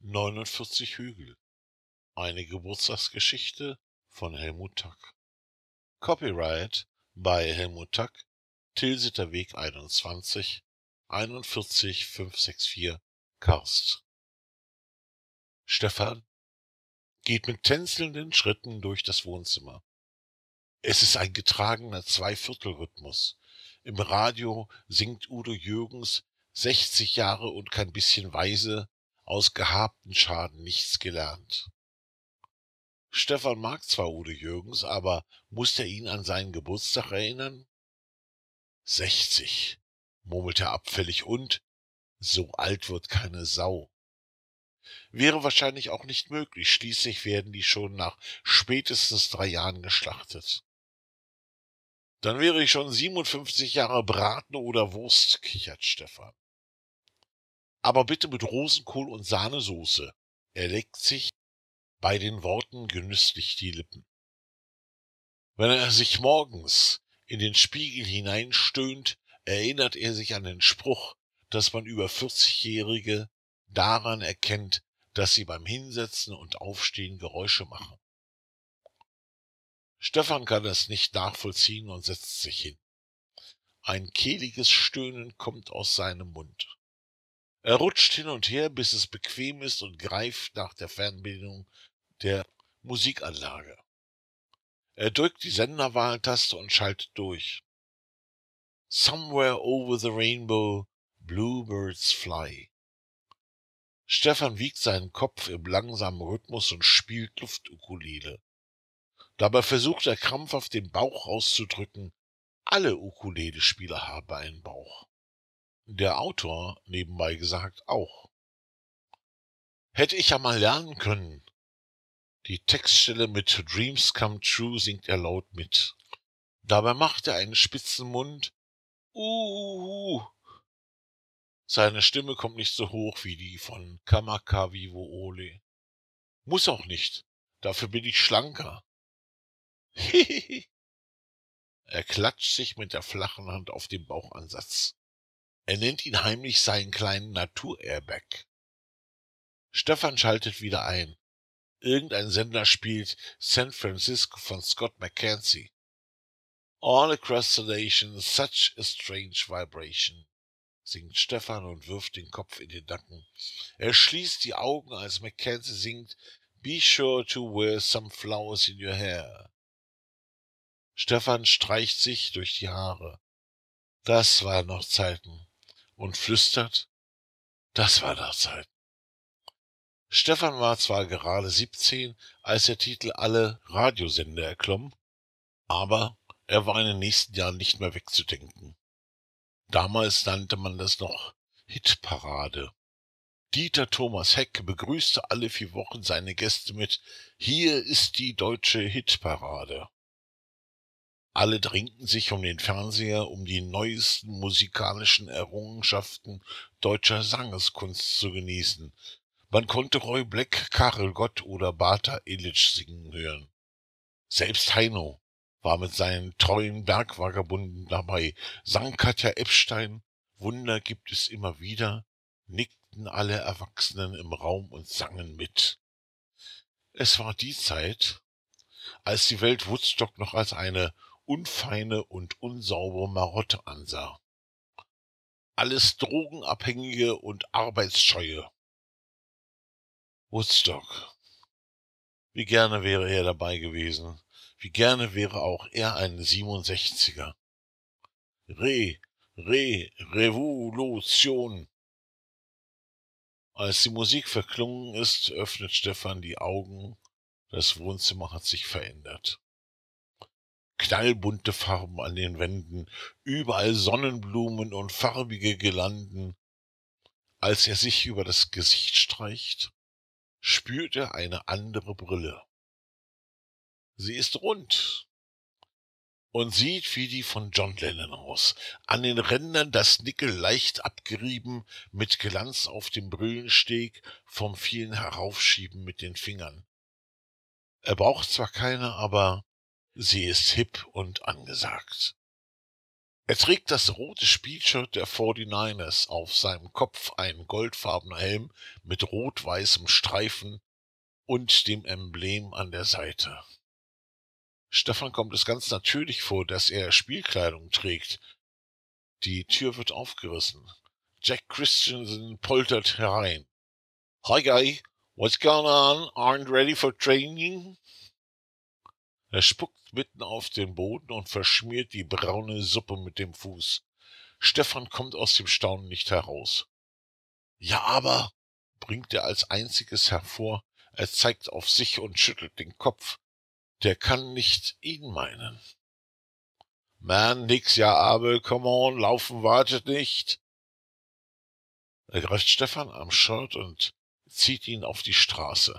49 Hügel. Eine Geburtstagsgeschichte von Helmut Tack. Copyright bei Helmut Tack, Tilsiter Weg 21, 41564, Karst. Stefan geht mit tänzelnden Schritten durch das Wohnzimmer. Es ist ein getragener Zweiviertelrhythmus. Im Radio singt Udo Jürgens 60 Jahre und kein bisschen weise, aus gehabten Schaden nichts gelernt. Stefan mag zwar Udo Jürgens, aber muss er ihn an seinen Geburtstag erinnern? 60, murmelt er abfällig, und so alt wird keine Sau. Wäre wahrscheinlich auch nicht möglich, schließlich werden die schon nach spätestens 3 Jahren geschlachtet. Dann wäre ich schon 57 Jahre Braten oder Wurst, kichert Stefan. Aber bitte mit Rosenkohl und Sahnesoße. Er leckt sich bei den Worten genüsslich die Lippen. Wenn er sich morgens in den Spiegel hineinstöhnt, erinnert er sich an den Spruch, dass man über 40-Jährige daran erkennt, dass sie beim Hinsetzen und Aufstehen Geräusche machen. Stefan kann es nicht nachvollziehen und setzt sich hin. Ein kehliges Stöhnen kommt aus seinem Mund. Er rutscht hin und her, bis es bequem ist, und greift nach der Fernbedienung der Musikanlage. Er drückt die Senderwahltaste und schaltet durch. Somewhere over the rainbow, bluebirds fly. Stefan wiegt seinen Kopf im langsamen Rhythmus und spielt Luftukulele. Dabei versucht er krampfhaft den Bauch auszudrücken. Alle Ukulelespieler haben einen Bauch. Der Autor, nebenbei gesagt, auch. Hätte ich ja mal lernen können. Die Textstelle mit Dreams Come True singt er laut mit. Dabei macht er einen spitzen Mund. Seine Stimme kommt nicht so hoch wie die von Kamakawiwo Ole. Muss auch nicht. Dafür bin ich schlanker. Hihihi. Er klatscht sich mit der flachen Hand auf den Bauchansatz. Er nennt ihn heimlich seinen kleinen Natur-Airbag. Stefan schaltet wieder ein. Irgendein Sender spielt San Francisco von Scott McKenzie. All across the nation, such a strange vibration, singt Stefan und wirft den Kopf in den Nacken. Er schließt die Augen, als McKenzie singt, Be sure to wear some flowers in your hair. Stefan streicht sich durch die Haare. Das waren noch Zeiten. Und flüstert, das war noch Zeiten. Stefan war zwar gerade 17, als der Titel alle Radiosender erklomm, aber er war in den nächsten Jahren nicht mehr wegzudenken. Damals nannte man das noch Hitparade. Dieter Thomas Heck begrüßte alle 4 Wochen seine Gäste mit Hier ist die deutsche Hitparade. Alle drängten sich um den Fernseher, um die neuesten musikalischen Errungenschaften deutscher Sangeskunst zu genießen. Man konnte Roy Black, Karel Gott oder Bata Illich singen hören. Selbst Heino war mit seinen treuen Bergvagabunden dabei, sang Katja Epstein, Wunder gibt es immer wieder, nickten alle Erwachsenen im Raum und sangen mit. Es war die Zeit, als die Welt Woodstock noch als eine unfeine und unsaubere Marotte ansah. Alles Drogenabhängige und Arbeitsscheue. Woodstock. Wie gerne wäre er dabei gewesen. Wie gerne wäre auch er ein 67er. Revolution. Als die Musik verklungen ist, öffnet Stefan die Augen. Das Wohnzimmer hat sich verändert. Knallbunte Farben an den Wänden, überall Sonnenblumen und farbige Girlanden. Als er sich über das Gesicht streicht, spürt er eine andere Brille. Sie ist rund und sieht wie die von John Lennon aus. An den Rändern das Nickel leicht abgerieben, mit Glanz auf dem Brillensteg, vom vielen Heraufschieben mit den Fingern. Er braucht zwar keine, aber sie ist hip und angesagt. Er trägt das rote Spielshirt der 49ers, auf seinem Kopf ein goldfarbener Helm mit rot-weißem Streifen und dem Emblem an der Seite. Stefan kommt es ganz natürlich vor, dass er Spielkleidung trägt. Die Tür wird aufgerissen. Jack Christensen poltert herein. Hi Guy, what's going on? Aren't ready for training? Er spuckt mitten auf den Boden und verschmiert die braune Suppe mit dem Fuß. Stefan kommt aus dem Staunen nicht heraus. Ja, aber, bringt er als einziges hervor, er zeigt auf sich und schüttelt den Kopf. Der kann nicht ihn meinen. Man, nix, ja, aber, come on, laufen wartet nicht. Er greift Stefan am Shirt und zieht ihn auf die Straße.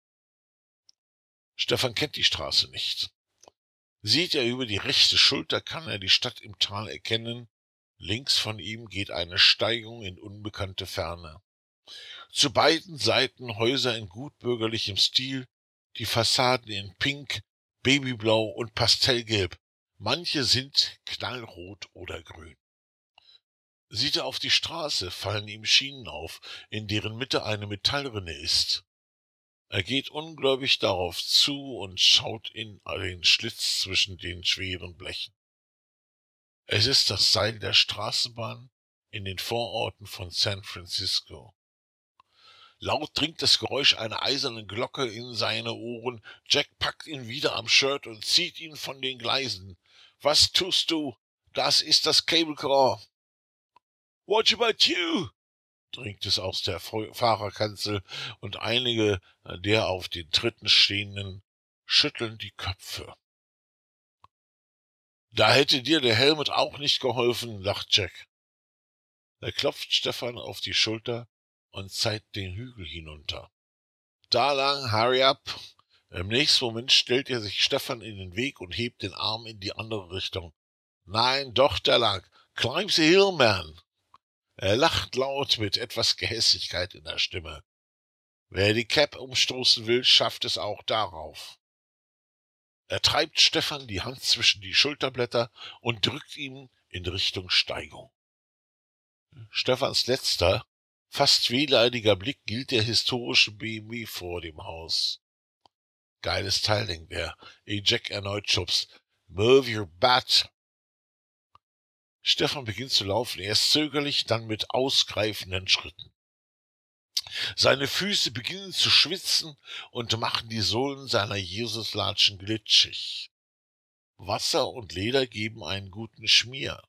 Stefan kennt die Straße nicht. Sieht er über die rechte Schulter, kann er die Stadt im Tal erkennen. Links von ihm geht eine Steigung in unbekannte Ferne. Zu beiden Seiten Häuser in gutbürgerlichem Stil, die Fassaden in Pink, Babyblau und Pastellgelb. Manche sind knallrot oder grün. Sieht er auf die Straße, fallen ihm Schienen auf, in deren Mitte eine Metallrinne ist. Er geht ungläubig darauf zu und schaut in den Schlitz zwischen den schweren Blechen. Es ist das Seil der Straßenbahn in den Vororten von San Francisco. Laut dringt das Geräusch einer eisernen Glocke in seine Ohren. Jack packt ihn wieder am Shirt und zieht ihn von den Gleisen. Was tust du? Das ist das Cable Car. What about you? Dringt es aus der Fahrerkanzel, und einige der auf den Tritten stehenden schütteln die Köpfe. Da hätte dir der Helmut auch nicht geholfen, lacht Jack. Er klopft Stefan auf die Schulter und zeigt den Hügel hinunter. Da lang, hurry up. Im nächsten Moment stellt er sich Stefan in den Weg und hebt den Arm in die andere Richtung. Nein, doch da lang. Climb the hill, man. Er lacht laut mit etwas Gehässigkeit in der Stimme. Wer die Cap umstoßen will, schafft es auch darauf. Er treibt Stefan die Hand zwischen die Schulterblätter und drückt ihn in Richtung Steigung. Stefans letzter, fast wehleidiger Blick gilt der historischen BMW vor dem Haus. Geiles Teil, denkt er, ehe Jack erneut schubst. Move your butt. Stefan beginnt zu laufen, erst zögerlich, dann mit ausgreifenden Schritten. Seine Füße beginnen zu schwitzen und machen die Sohlen seiner Jesuslatschen glitschig. Wasser und Leder geben einen guten Schmier.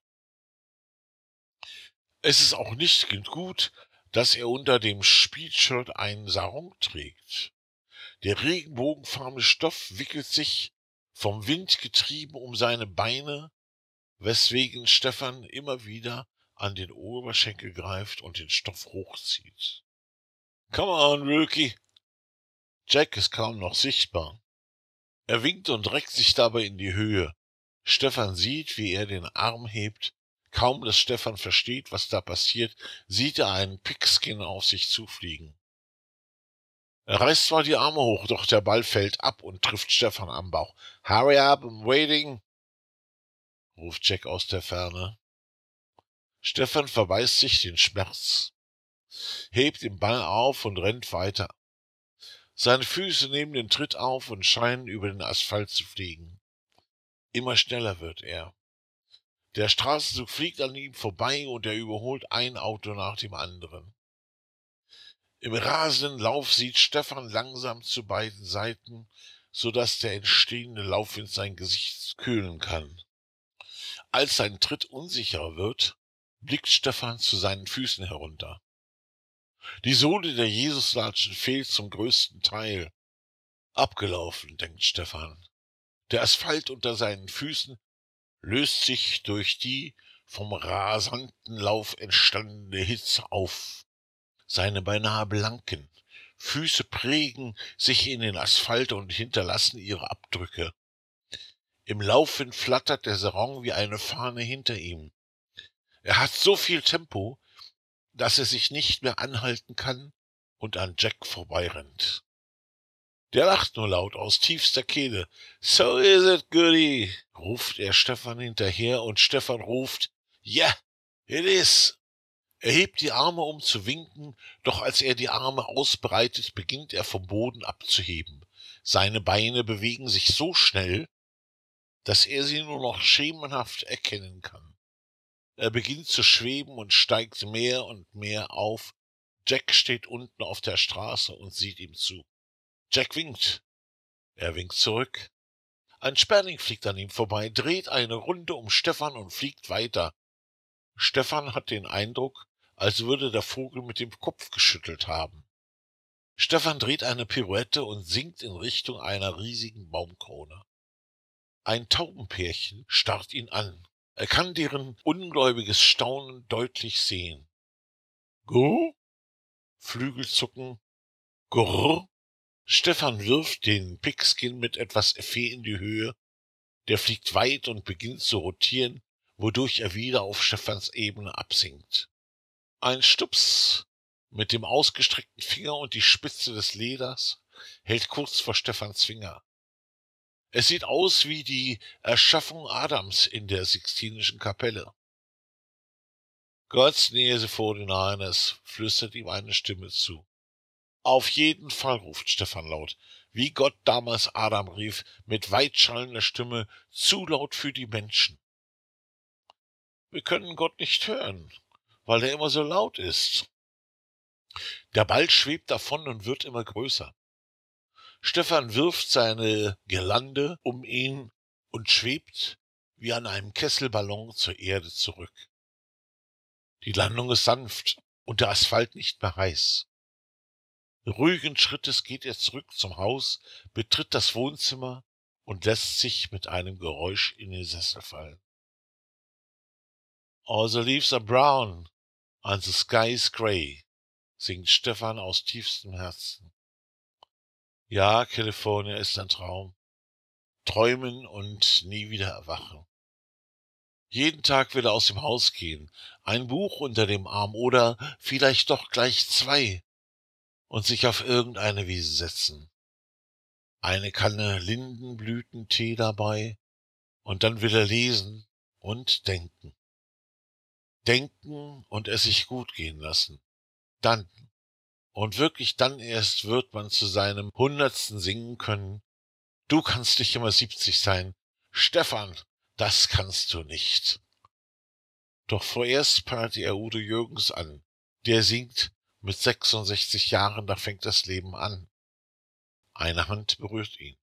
Es ist auch nicht gut, dass er unter dem Speedshirt einen Sarong trägt. Der regenbogenfarbene Stoff wickelt sich, vom Wind getrieben, um seine Beine, weswegen Stefan immer wieder an den Oberschenkel greift und den Stoff hochzieht. Come on, Rookie! Jack ist kaum noch sichtbar. Er winkt und reckt sich dabei in die Höhe. Stefan sieht, wie er den Arm hebt. Kaum, dass Stefan versteht, was da passiert, sieht er einen Pigskin auf sich zufliegen. Er reißt zwar die Arme hoch, doch der Ball fällt ab und trifft Stefan am Bauch. Hurry up, I'm waiting, ruft Jack aus der Ferne. Stefan verbeißt sich den Schmerz, hebt den Ball auf und rennt weiter. Seine Füße nehmen den Tritt auf und scheinen über den Asphalt zu fliegen. Immer schneller wird er. Der Straßenzug fliegt an ihm vorbei und er überholt ein Auto nach dem anderen. Im rasenden Lauf sieht Stefan langsam zu beiden Seiten, so dass der entstehende Laufwind sein Gesicht kühlen kann. Als sein Tritt unsicherer wird, blickt Stefan zu seinen Füßen herunter. Die Sohle der Jesuslatschen fehlt zum größten Teil. Abgelaufen, denkt Stefan. Der Asphalt unter seinen Füßen löst sich durch die vom rasanten Lauf entstandene Hitze auf. Seine beinahe blanken Füße prägen sich in den Asphalt und hinterlassen ihre Abdrücke. Im Laufwind flattert der Sarong wie eine Fahne hinter ihm. Er hat so viel Tempo, dass er sich nicht mehr anhalten kann und an Jack vorbeirennt. Der lacht nur laut aus tiefster Kehle. »So is it, Goody«, ruft er Stefan hinterher, und Stefan ruft, »Yeah, it is«. Er hebt die Arme, um zu winken, doch als er die Arme ausbreitet, beginnt er vom Boden abzuheben. Seine Beine bewegen sich so schnell, dass er sie nur noch schemenhaft erkennen kann. Er beginnt zu schweben und steigt mehr und mehr auf. Jack steht unten auf der Straße und sieht ihm zu. Jack winkt. Er winkt zurück. Ein Sperling fliegt an ihm vorbei, dreht eine Runde um Stefan und fliegt weiter. Stefan hat den Eindruck, als würde der Vogel mit dem Kopf geschüttelt haben. Stefan dreht eine Pirouette und sinkt in Richtung einer riesigen Baumkrone. Ein Taubenpärchen starrt ihn an. Er kann deren ungläubiges Staunen deutlich sehen. Gurr? Flügelzucken. Gurr? Stefan wirft den Pigskin mit etwas Effet in die Höhe. Der fliegt weit und beginnt zu rotieren, wodurch er wieder auf Stefans Ebene absinkt. Ein Stups mit dem ausgestreckten Finger und die Spitze des Leders hält kurz vor Stefans Finger. Es sieht aus wie die Erschaffung Adams in der Sixtinischen Kapelle. God's Nähe vor den Niners, flüstert ihm eine Stimme zu. Auf jeden Fall, ruft Stefan laut, wie Gott damals Adam rief, mit weitschallender Stimme, zu laut für die Menschen. Wir können Gott nicht hören, weil er immer so laut ist. Der Ball schwebt davon und wird immer größer. Stefan wirft seine Girlande um ihn und schwebt wie an einem Kesselballon zur Erde zurück. Die Landung ist sanft und der Asphalt nicht mehr heiß. Ruhigen Schrittes geht er zurück zum Haus, betritt das Wohnzimmer und lässt sich mit einem Geräusch in den Sessel fallen. All the leaves are brown and the sky is grey, singt Stefan aus tiefstem Herzen. Ja, California ist ein Traum. Träumen und nie wieder erwachen. Jeden Tag will er aus dem Haus gehen, ein Buch unter dem Arm oder vielleicht doch gleich 2 und sich auf irgendeine Wiese setzen. Eine Kanne Lindenblütentee dabei und dann will er lesen und denken. Denken und es sich gut gehen lassen. Dann, und wirklich dann erst wird man zu seinem 100. singen können. Du kannst nicht immer 70 sein. Stefan, das kannst du nicht. Doch vorerst prallt er Udo Jürgens an. Der singt, mit 66 Jahren, da fängt das Leben an. Eine Hand berührt ihn.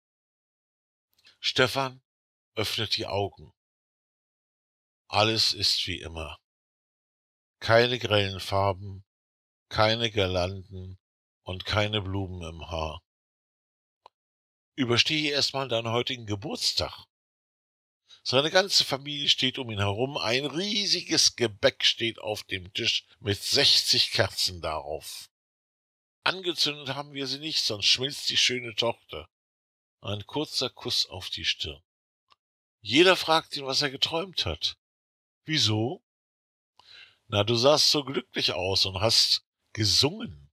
Stefan öffnet die Augen. Alles ist wie immer. Keine grellen Farben, keine Girlanden und keine Blumen im Haar. Überstehe erstmal deinen heutigen Geburtstag. Seine ganze Familie steht um ihn herum, ein riesiges Gebäck steht auf dem Tisch mit 60 Kerzen darauf. Angezündet haben wir sie nicht, sonst schmilzt die schöne Tochter. Ein kurzer Kuss auf die Stirn. Jeder fragt ihn, was er geträumt hat. Wieso? Na, du sahst so glücklich aus und hast gesungen.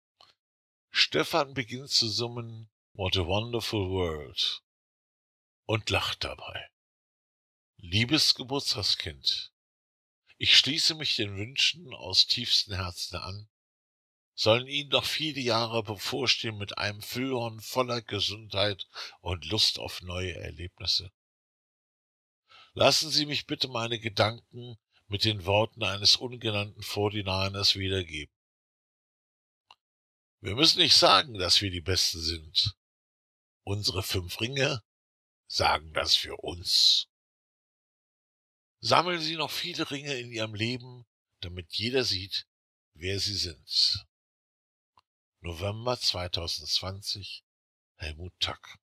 Stefan beginnt zu summen, What a Wonderful World, und lacht dabei. Liebes Geburtstagskind, ich schließe mich den Wünschen aus tiefstem Herzen an, sollen Ihnen noch viele Jahre bevorstehen mit einem Füllhorn voller Gesundheit und Lust auf neue Erlebnisse. Lassen Sie mich bitte meine Gedanken mit den Worten eines ungenannten 49ers wiedergeben. Wir müssen nicht sagen, dass wir die Besten sind. Unsere 5 Ringe sagen das für uns. Sammeln Sie noch viele Ringe in Ihrem Leben, damit jeder sieht, wer Sie sind. November 2020, Helmut Tack.